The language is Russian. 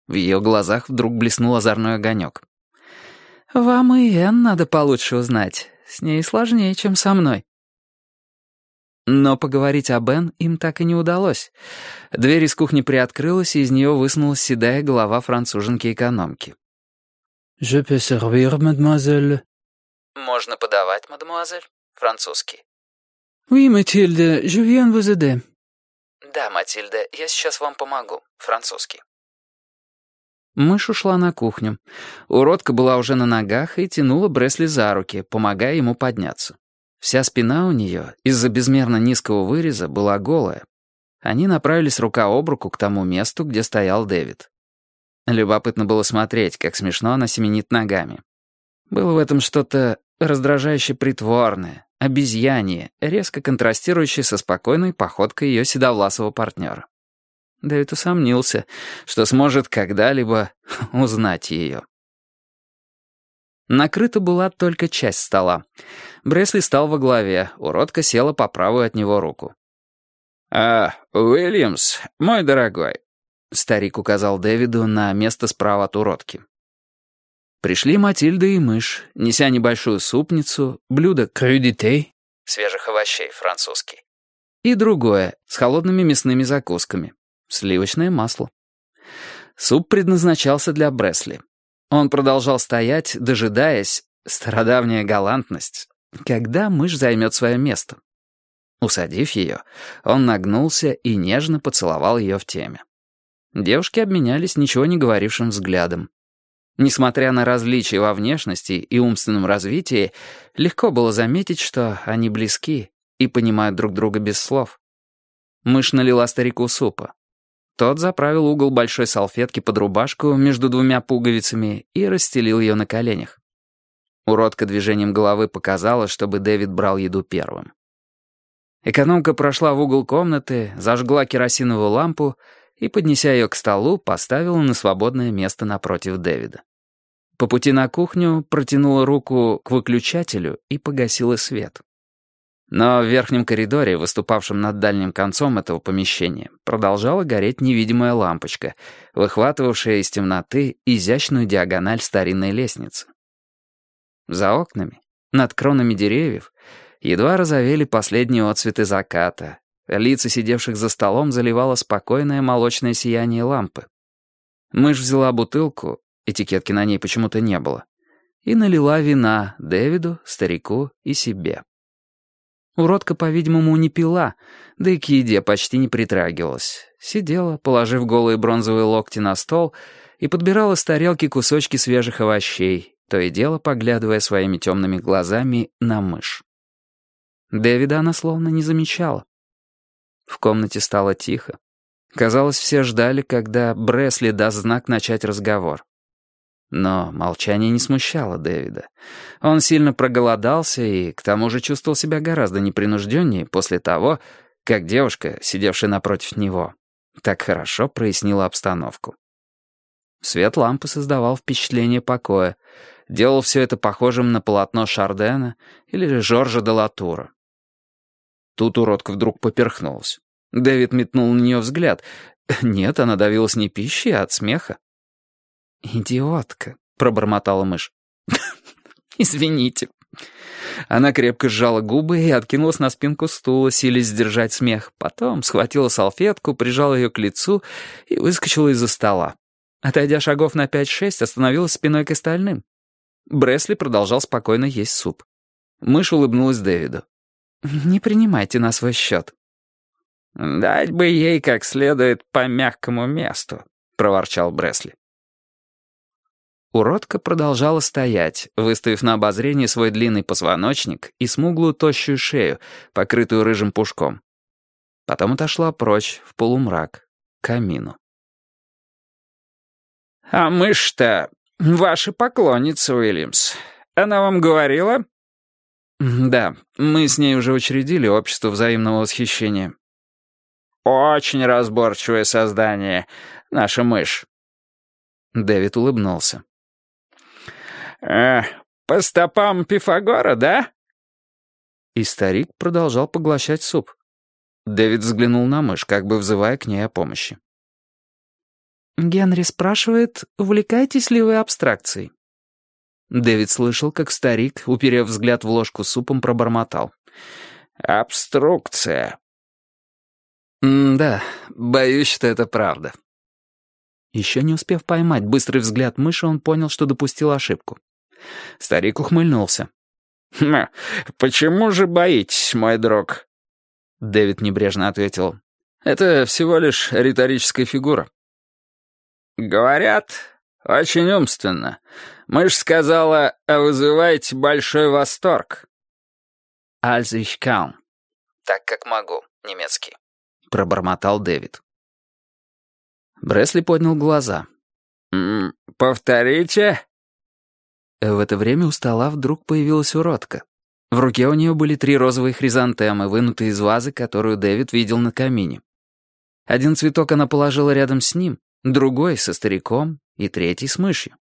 В ее глазах вдруг блеснул озорной огонек. «Вам и Энн надо получше узнать. С ней сложнее, чем со мной». Но поговорить об Энн им так и не удалось. Дверь из кухни приоткрылась, и из нее высунулась седая голова француженки-экономки. «Je peux servir, mademoiselle?» «Можно подавать, мадемуазель?» Французский. «Oui, Mathilde, je viens vous aider». «Да, Матильда, я сейчас вам помогу». Французский. Мышь ушла на кухню. Уродка была уже на ногах и тянула Бресли за руки, помогая ему подняться. Вся спина у нее, из-за безмерно низкого выреза, была голая. Они направились рука об руку к тому месту, где стоял Дэвид. Любопытно было смотреть, как смешно она семенит ногами. Было в этом что-то раздражающе притворное, обезьянье, резко контрастирующее со спокойной походкой ее седовласого партнера. Дэвид усомнился, что сможет когда-либо узнать ее. Накрыта была только часть стола. Бресли стал во главе, уродка села по правую от него руку. «Уильямс, мой дорогой», — старик указал Дэвиду на место справа от уродки. Пришли Матильда и мышь, неся небольшую супницу, блюдо крюдитей, свежих овощей, французский, и другое, с холодными мясными закусками, сливочное масло. Суп предназначался для Бресли. Он продолжал стоять, дожидаясь, стародавняя галантность, когда мышь займет свое место. Усадив ее, он нагнулся и нежно поцеловал ее в теме. Девушки обменялись ничего не говорившим взглядом. Несмотря на различия во внешности и умственном развитии, легко было заметить, что они близки и понимают друг друга без слов. Мышь налила старику супа. Тот заправил угол большой салфетки под рубашку между двумя пуговицами и расстелил ее на коленях. Уродка движением головы показала, чтобы Дэвид брал еду первым. Экономка прошла в угол комнаты, зажгла керосиновую лампу и, поднеся ее к столу, поставила на свободное место напротив Дэвида. По пути на кухню протянула руку к выключателю и погасила свет. Но в верхнем коридоре, выступавшем над дальним концом этого помещения, продолжала гореть невидимая лампочка, выхватывавшая из темноты изящную диагональ старинной лестницы. За окнами, над кронами деревьев, едва разовели последние отцветы заката. Лица сидевших за столом заливало спокойное молочное сияние лампы. Мышь взяла бутылку, этикетки на ней почему-то не было, и налила вина Дэвиду, старику и себе. Уродка, по-видимому, не пила, да и к еде почти не притрагивалась. Сидела, положив голые бронзовые локти на стол, и подбирала с тарелки кусочки свежих овощей, то и дело поглядывая своими темными глазами на мышь. Дэвида она словно не замечала. В комнате стало тихо. Казалось, все ждали, когда Бресли даст знак начать разговор. Но молчание не смущало Дэвида. Он сильно проголодался и, к тому же, чувствовал себя гораздо непринужденнее после того, как девушка, сидевшая напротив него, так хорошо прояснила обстановку. Свет лампы создавал впечатление покоя, делал все это похожим на полотно Шардена или Жоржа де Латура. Тут уродка вдруг поперхнулась. Дэвид метнул на нее взгляд. Нет, она давилась не пищей, а от смеха. «Идиотка», — пробормотала мышь. «Извините». Она крепко сжала губы и откинулась на спинку стула, силясь сдержать смех. Потом схватила салфетку, прижала ее к лицу и выскочила из-за стола. Отойдя шагов на 5-6, остановилась спиной к остальным. Бресли продолжал спокойно есть суп. Мышь улыбнулась Дэвиду. «Не принимайте на свой счет». «Дать бы ей как следует по мягкому месту», — проворчал Бресли. Уродка продолжала стоять, выставив на обозрение свой длинный позвоночник и смуглую тощую шею, покрытую рыжим пушком. Потом отошла прочь, в полумрак, к камину. «А мышь-то ваша поклонница, Уильямс. Она вам говорила?» «Да, мы с ней уже учредили общество взаимного восхищения». «Очень разборчивое создание, наша мышь». Дэвид улыбнулся. «По стопам Пифагора, да?» И старик продолжал поглощать суп. Дэвид взглянул на мышь, как бы взывая к ней о помощи. Генри спрашивает, увлекаетесь ли вы абстракцией? Дэвид слышал, как старик, уперев взгляд в ложку супом, пробормотал. «Обструкция». «Да, боюсь, что это правда». Еще не успев поймать быстрый взгляд мыши, он понял, что допустил ошибку. Старик ухмыльнулся. «Почему же боитесь, мой друг?» Дэвид небрежно ответил. «Это всего лишь риторическая фигура». «Говорят, очень умственно. Мышь сказала, а вызываете большой восторг». «Als ich kann». «Так как могу, немецкий», — пробормотал Дэвид. Бресли поднял глаза. «Повторите?» В это время у стола вдруг появилась уродка. В руке у нее были 3 розовые хризантемы, вынутые из вазы, которую Дэвид видел на камине. Один цветок она положила рядом с ним, другой — со стариком и третий — с мышью.